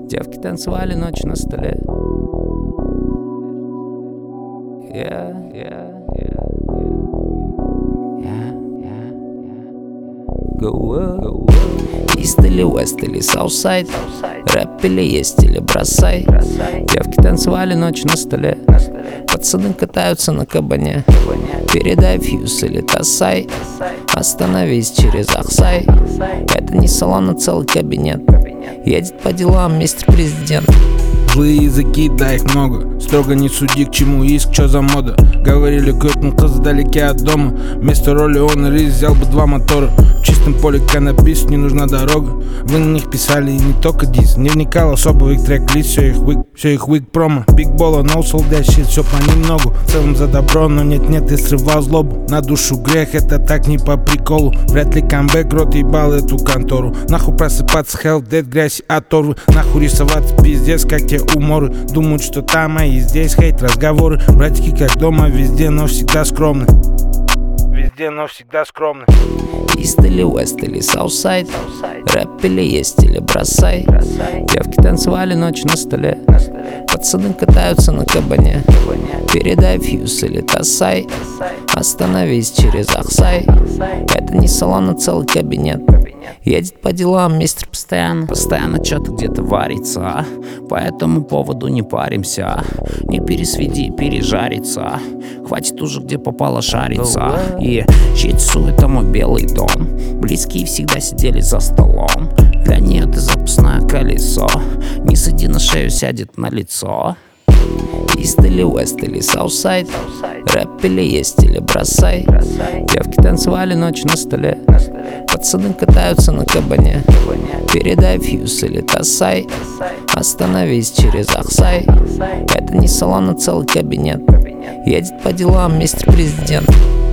Девки танцевали ночь на столе. Ист или Вест или Саутсайд, рэп или есть или бросай. Девки танцевали ночь на столе. Пацаны катаются на кабане. Передай фьюз или тасай. Остановись через Ахсай. Это не салон, а целый кабинет. Едет по делам мистер-президент. Злые языки, да их много. Строго не суди, к чему иск, чё за мода. Говорили, көптің қыз вдалеке от дома. Вместо роли он рис взял бы 2 мотора. В чистом поле каннабис, не нужна дорога. Вы на них писали и не только дис. Не вникал особо в их трек-лист, все их вик промо. Big Bolo, no sold that shit, все понемногу. В целом за добро, но нет-нет, я срывал злобу. На душу грех, это так не по приколу. Вряд ли камбэк, рот ебал эту контору. Нахуй просыпаться, hell, dead, грязь, оторвы. Нахуй рисоваться, пиздец, как те уморы. Думают, что там, а и здесь хейт, разговоры. Братики как дома, везде, но всегда скромны. Везде, но всегда скромны. Ист или Вест или Саутсайд, рэп или есть или бросай. Девки танцевали ночь на столе. Пацаны катаются на кабане. Передай фьюз или тасай. Остановись через Ахсай. Это не салон, а целый кабинет. Едет по делам мистер постоянно что-то где-то варится. По этому поводу не паримся. Не пересведи, пережарится. Хватит уже где попало шариться. И чить суета мой белый дом. Близкие всегда сидели за столом. Для нее ты запасное колесо. Не сади на шею, сядет на лицо. Ист или Вест или Саутсайд, рэп или есть или бросай. Девки танцевали ночь на столе. Пацаны катаются на кабане. Передай фьюз или тасай. Остановись через Ахсай. Это не салон, а целый кабинет. Едет по делам мистер-президент.